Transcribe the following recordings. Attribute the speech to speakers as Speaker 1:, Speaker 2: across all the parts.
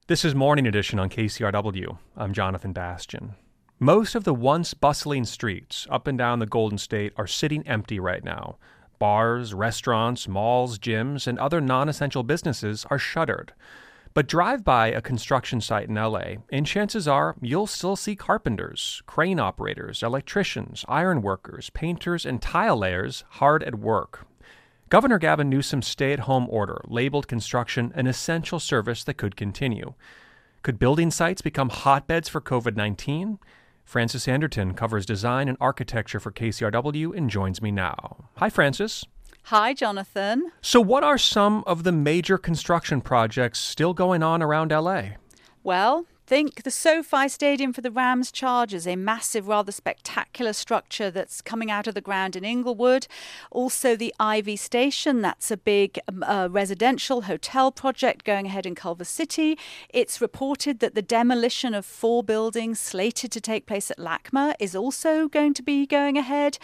Speaker 1: This is Morning Edition on KCRW. I'm Jonathan Bastian. Most of the once bustling streets up and down the Golden State are sitting empty right now. Bars, restaurants, malls, gyms, and other non-essential businesses are shuttered. But drive by a construction site in LA, and chances are you'll still see carpenters, crane operators, electricians, iron workers, painters, and tile layers hard at work. Governor Gavin Newsom's stay-at-home order labeled construction an essential service that could continue. Could building sites become hotbeds for COVID-19? Frances Anderton covers design and architecture for KCRW and joins me now. Hi, Frances.
Speaker 2: Hi, Jonathan.
Speaker 1: So what are some of the major construction projects still going on around LA?
Speaker 2: Well, think the SoFi Stadium for the Rams Chargers, a massive, rather spectacular structure that's coming out of the ground in Inglewood. Also the Ivy Station, that's a big residential hotel project going ahead in Culver City. It's reported that the demolition of 4 buildings slated to take place at LACMA is also going to be going ahead.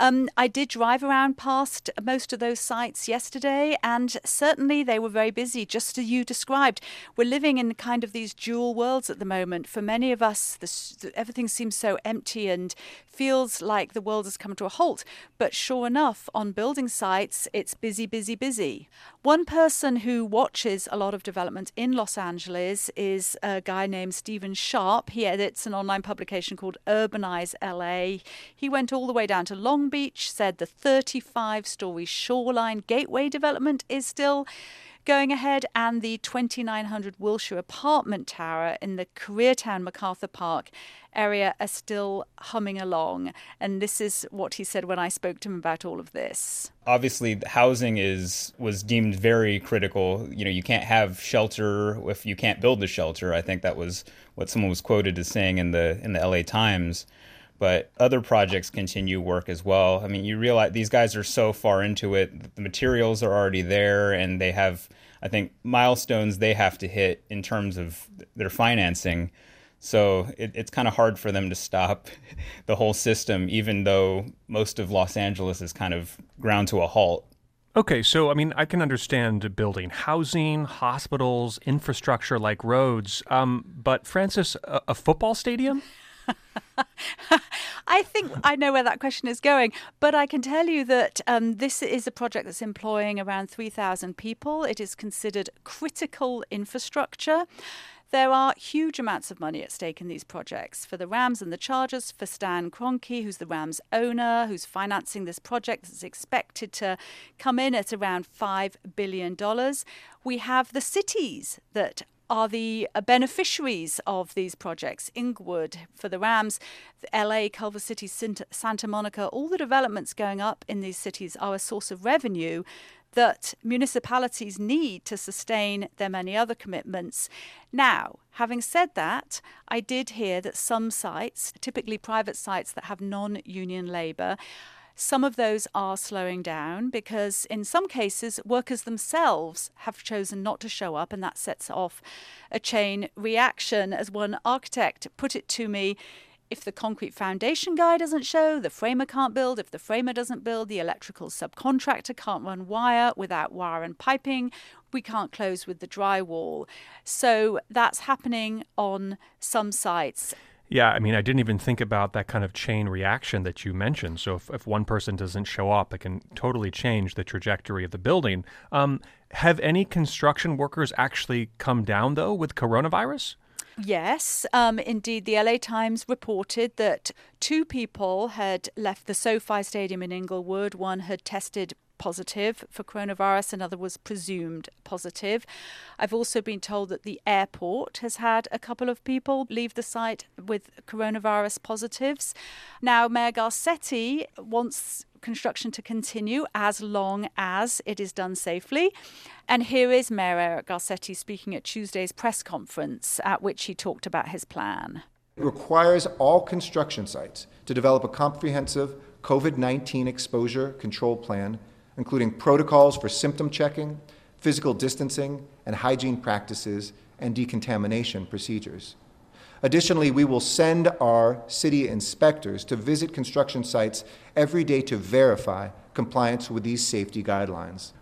Speaker 2: I did drive around past most of those sites yesterday, and certainly they were very busy, just as you described. We're living in kind of these dual worlds at the moment. For many of us, everything seems so empty and feels like the world has come to a halt. But sure enough, on building sites, it's busy, busy, busy. One person who watches a lot of development in Los Angeles is a guy named Stephen Sharp. He edits an online publication called Urbanize LA. He went all the way down to Long Beach, said the 35-story Shoreline Gateway development is still going ahead, and the 2900 Wilshire apartment tower in the Koreatown MacArthur Park area are still humming along. And this is what he said when I spoke to him about all of this.
Speaker 3: Obviously, housing was deemed very critical. You know, you can't have shelter if you can't build the shelter. I think that was what someone was quoted as saying in the LA Times. But other projects continue work as well. I mean, you realize these guys are so far into it. The materials are already there, and they have, I think, milestones they have to hit in terms of their financing. So it's kind of hard for them to stop the whole system, even though most of Los Angeles is kind of ground to a halt.
Speaker 1: Okay, so, I mean, I can understand building housing, hospitals, infrastructure like roads. But, Frances, a football stadium?
Speaker 2: I think I know where that question is going, but I can tell you that this is a project that's employing around 3,000 people. It is considered critical infrastructure. There are huge amounts of money at stake in these projects for the Rams and the Chargers, for Stan Kroenke, who's the Rams owner, who's financing this project that's expected to come in at around $5 billion. We have the cities that are the beneficiaries of these projects. Inglewood for the Rams, LA, Culver City, Santa Monica, all the developments going up in these cities are a source of revenue that municipalities need to sustain their many other commitments. Now, having said that, I did hear that some sites, typically private sites that have non-union labour, some of those are slowing down because in some cases workers themselves have chosen not to show up, and that sets off a chain reaction. As one architect put it to me, if the concrete foundation guy doesn't show, the framer can't build. If the framer doesn't build, the electrical subcontractor can't run wire. Without wire and piping, we can't close with the drywall. So that's happening on some sites.
Speaker 1: Yeah, I mean, I didn't even think about that kind of chain reaction that you mentioned. So if one person doesn't show up, it can totally change the trajectory of the building. Have any construction workers actually come down, though, with coronavirus?
Speaker 2: Yes, indeed. The LA Times reported that 2 people had left the SoFi Stadium in Inglewood. One had tested positive for coronavirus, another was presumed positive. I've also been told that the airport has had a couple of people leave the site with coronavirus positives. Now, Mayor Garcetti wants construction to continue as long as it is done safely. And here is Mayor Eric Garcetti speaking at Tuesday's press conference, at which he talked about his plan.
Speaker 4: It requires all construction sites to develop a comprehensive COVID-19 exposure control plan, including protocols for symptom checking, physical distancing, and hygiene practices and decontamination procedures. Additionally, we will send our city inspectors to visit construction sites every day to verify compliance with these safety guidelines.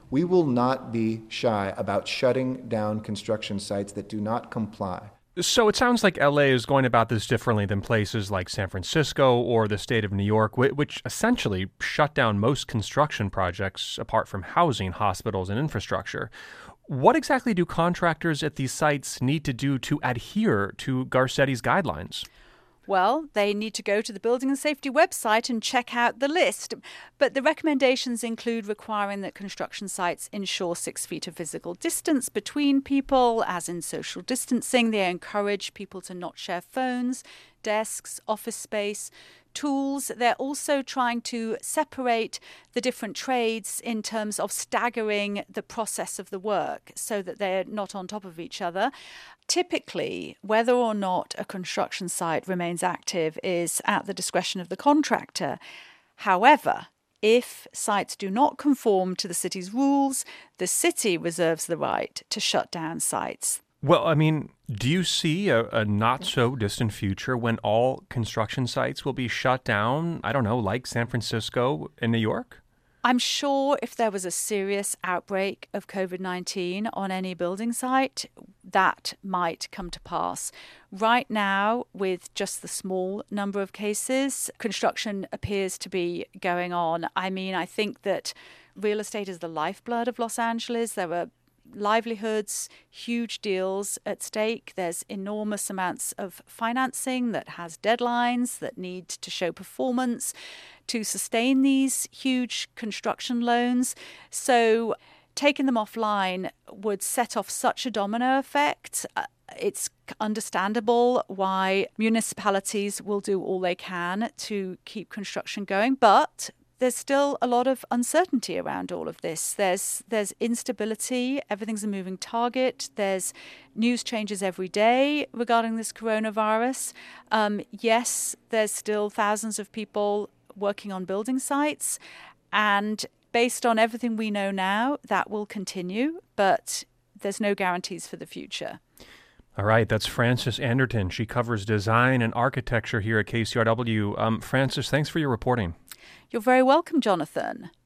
Speaker 4: We will not be shy about shutting down construction sites that do not comply.
Speaker 1: So it sounds like LA is going about this differently than places like San Francisco or the state of New York, which essentially shut down most construction projects apart from housing, hospitals, and infrastructure. What exactly do contractors at these sites need to do to adhere to Garcetti's guidelines?
Speaker 2: Well, they need to go to the Building and Safety website and check out the list. But the recommendations include requiring that construction sites ensure 6 feet of physical distance between people, as in social distancing. They encourage people to not share phones, desks, office space, tools. They're also trying to separate the different trades in terms of staggering the process of the work so that they're not on top of each other. Typically, whether or not a construction site remains active is at the discretion of the contractor. However, if sites do not conform to the city's rules, the city reserves the right to shut down sites.
Speaker 1: Well, I mean, do you see a not-so-distant future when all construction sites will be shut down, I don't know, like San Francisco and New York?
Speaker 2: I'm sure if there was a serious outbreak of COVID-19 on any building site, that might come to pass. Right now, with just the small number of cases, construction appears to be going on. I mean, I think that real estate is the lifeblood of Los Angeles. There are livelihoods, huge deals at stake. There's enormous amounts of financing that has deadlines that need to show performance to sustain these huge construction loans. So taking them offline would set off such a domino effect. It's understandable why municipalities will do all they can to keep construction going, but there's still a lot of uncertainty around all of this. There's instability. Everything's a moving target. There's news changes every day regarding this coronavirus. Yes, there's still thousands of people working on building sites. And based on everything we know now, that will continue. But there's no guarantees for the future.
Speaker 1: All right, that's Frances Anderton. She covers design and architecture here at KCRW. Frances, thanks for your reporting.
Speaker 2: You're very welcome, Jonathan.